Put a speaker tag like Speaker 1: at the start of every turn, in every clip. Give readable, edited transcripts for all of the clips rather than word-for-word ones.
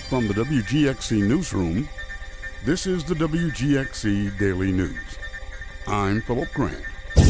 Speaker 1: From the WGXC Newsroom, this is the WGXC Daily News. I'm Philip Grant.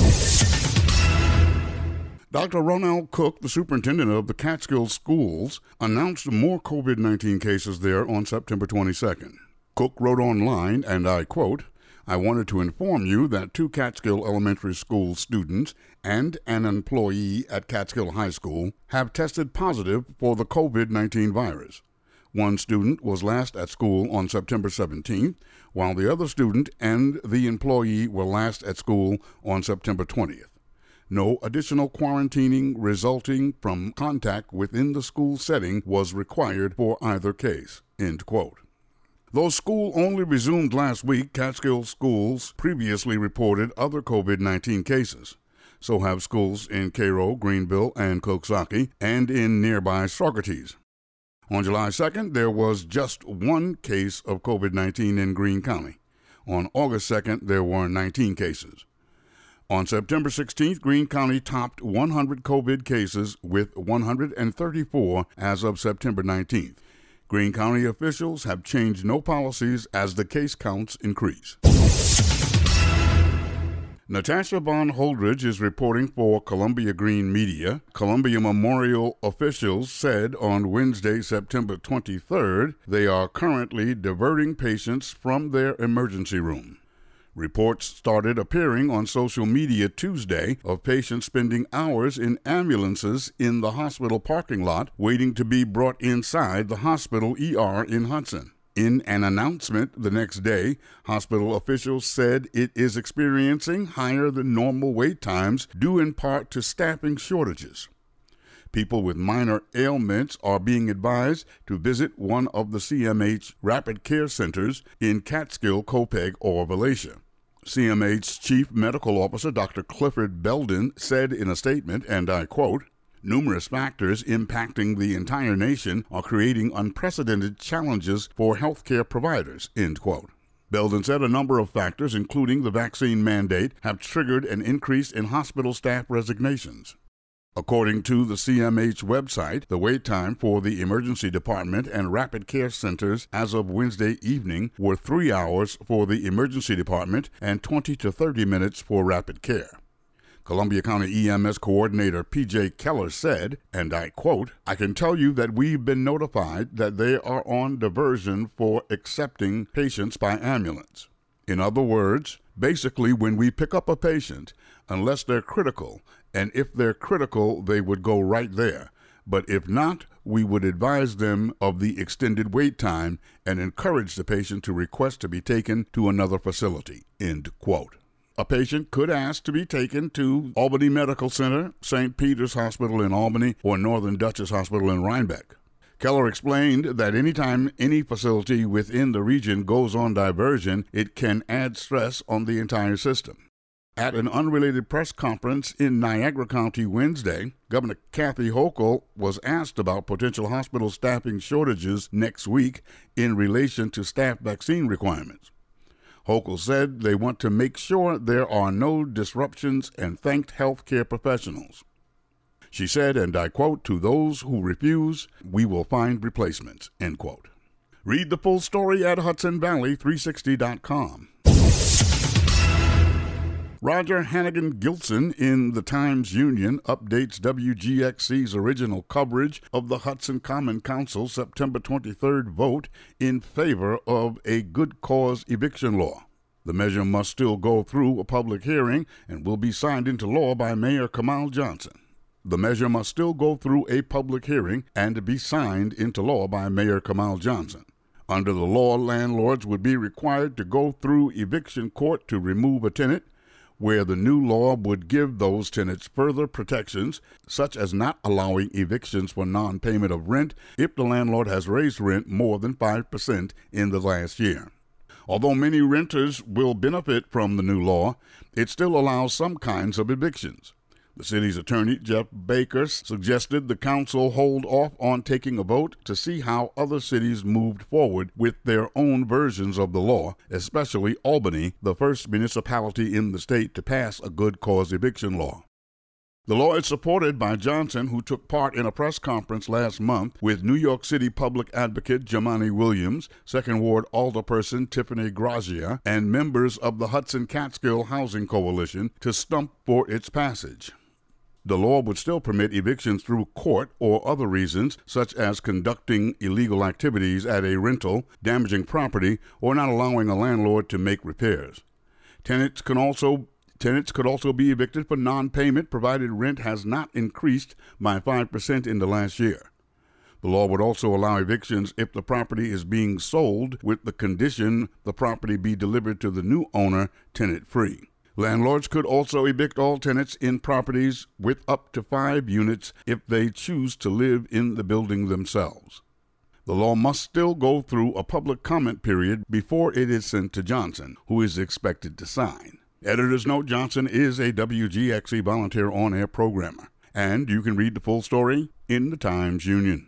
Speaker 1: Dr. Ronald Cook, the superintendent of the Catskill Schools, announced more COVID-19 cases there on September 22nd. Cook wrote online, and I quote, "I wanted to inform you that 2 Catskill Elementary School students and an employee at Catskill High School have tested positive for the COVID-19 virus. One student was last at school on September 17th, while the other student and the employee were last at school on September 20th. No additional quarantining resulting from contact within the school setting was required for either case." End quote. Though school only resumed last week, Catskill Schools previously reported other COVID-19 cases. So have schools in Cairo, Greenville, and Coxsackie, and in nearby Saugerties. On July 2nd, there was just 1 case of COVID-19 in Greene County. On August 2nd, there were 19 cases. On September 16th, Greene County topped 100 COVID cases with 134 as of September 19th. Greene County officials have changed no policies as the case counts increase. Natasha Von Holdridge is reporting for Columbia Green Media. Columbia Memorial officials said on Wednesday, September 23rd, they are currently diverting patients from their emergency room. Reports started appearing on social media Tuesday of patients spending hours in ambulances in the hospital parking lot waiting to be brought inside the hospital ER in Hudson. In an announcement the next day, hospital officials said it is experiencing higher than normal wait times due in part to staffing shortages. People with minor ailments are being advised to visit one of the CMH Rapid Care Centers in Catskill, Copiague, or Volusia. CMH's Chief Medical Officer, Dr. Clifford Belden, said in a statement, and I quote, "Numerous factors impacting the entire nation are creating unprecedented challenges for healthcare providers," end quote. Belden said a number of factors, including the vaccine mandate, have triggered an increase in hospital staff resignations. According to the CMH website, the wait time for the emergency department and rapid care centers as of Wednesday evening were 3 hours for the emergency department and 20 to 30 minutes for rapid care. Columbia County EMS Coordinator P.J. Keller said, and I quote, "I can tell you that we've been notified that they are on diversion for accepting patients by ambulance. In other words, basically when we pick up a patient, unless they're critical, and if they're critical, they would go right there. But if not, we would advise them of the extended wait time and encourage the patient to request to be taken to another facility," end quote. A patient could ask to be taken to Albany Medical Center, St. Peter's Hospital in Albany, or Northern Dutchess Hospital in Rhinebeck. Keller explained that anytime any facility within the region goes on diversion, it can add stress on the entire system. At an unrelated press conference in Niagara County Wednesday, Governor Kathy Hochul was asked about potential hospital staffing shortages next week in relation to staff vaccine requirements. Hochul said they want to make sure there are no disruptions and thanked healthcare professionals. She said, and I quote, "To those who refuse, we will find replacements," end quote. Read the full story at HudsonValley360.com. Roger Hannigan Gilson in the Times-Union updates WGXC's original coverage of the Hudson Common Council's September 23rd vote in favor of a good cause eviction law. The measure must still go through a public hearing and will be signed into law by Mayor Kamal Johnson. The measure must still go through a public hearing and be signed into law by Mayor Kamal Johnson. Under the law, landlords would be required to go through eviction court to remove a tenant, where the new law would give those tenants further protections, such as not allowing evictions for non-payment of rent if the landlord has raised rent more than 5% in the last year. Although many renters will benefit from the new law, it still allows some kinds of evictions. The city's attorney, Jeff Baker, suggested the council hold off on taking a vote to see how other cities moved forward with their own versions of the law, especially Albany, the first municipality in the state to pass a good cause eviction law. The law is supported by Johnson, who took part in a press conference last month with New York City Public Advocate Jumaane Williams, Second Ward Alderperson Tiffany Grazia, and members of the Hudson Catskill Housing Coalition to stump for its passage. The law would still permit evictions through court or other reasons, such as conducting illegal activities at a rental, damaging property, or not allowing a landlord to make repairs. Tenants could also be evicted for non-payment provided rent has not increased by 5% in the last year. The law would also allow evictions if the property is being sold with the condition the property be delivered to the new owner tenant-free. Landlords could also evict all tenants in properties with up to 5 units if they choose to live in the building themselves. The law must still go through a public comment period before it is sent to Johnson, who is expected to sign. Editor's note: Johnson is a WGXC volunteer on-air programmer, and you can read the full story in the Times-Union.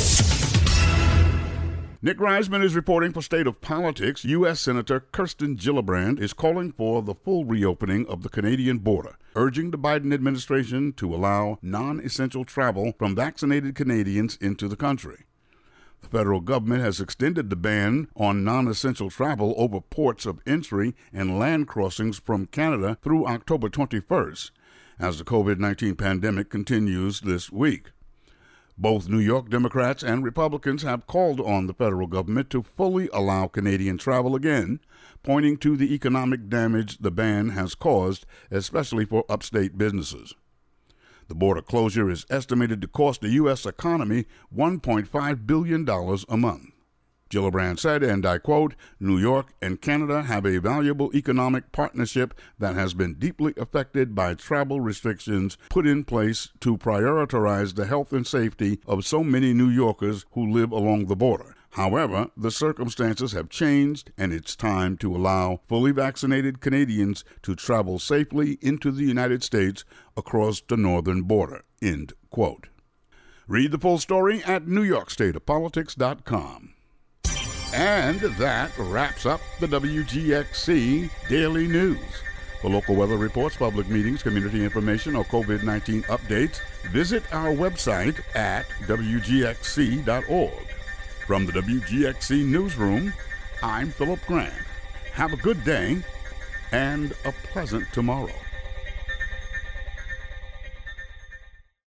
Speaker 1: Nick Reisman is reporting for State of Politics. U.S. Senator Kirsten Gillibrand is calling for the full reopening of the Canadian border, urging the Biden administration to allow non-essential travel from vaccinated Canadians into the country. The federal government has extended the ban on non-essential travel over ports of entry and land crossings from Canada through October 21st, as the COVID-19 pandemic continues this week. Both New York Democrats and Republicans have called on the federal government to fully allow Canadian travel again, pointing to the economic damage the ban has caused, especially for upstate businesses. The border closure is estimated to cost the U.S. economy $1.5 billion a month. Gillibrand said, and I quote, "New York and Canada have a valuable economic partnership that has been deeply affected by travel restrictions put in place to prioritize the health and safety of so many New Yorkers who live along the border. However, the circumstances have changed, and it's time to allow fully vaccinated Canadians to travel safely into the United States across the northern border." End quote. Read the full story at NewYorkStateOfPolitics.com. And that wraps up the WGXC Daily News. For local weather reports, public meetings, community information, or COVID-19 updates, visit our website at WGXC.org. From the WGXC Newsroom, I'm Philip Grant. Have a good day and a pleasant tomorrow.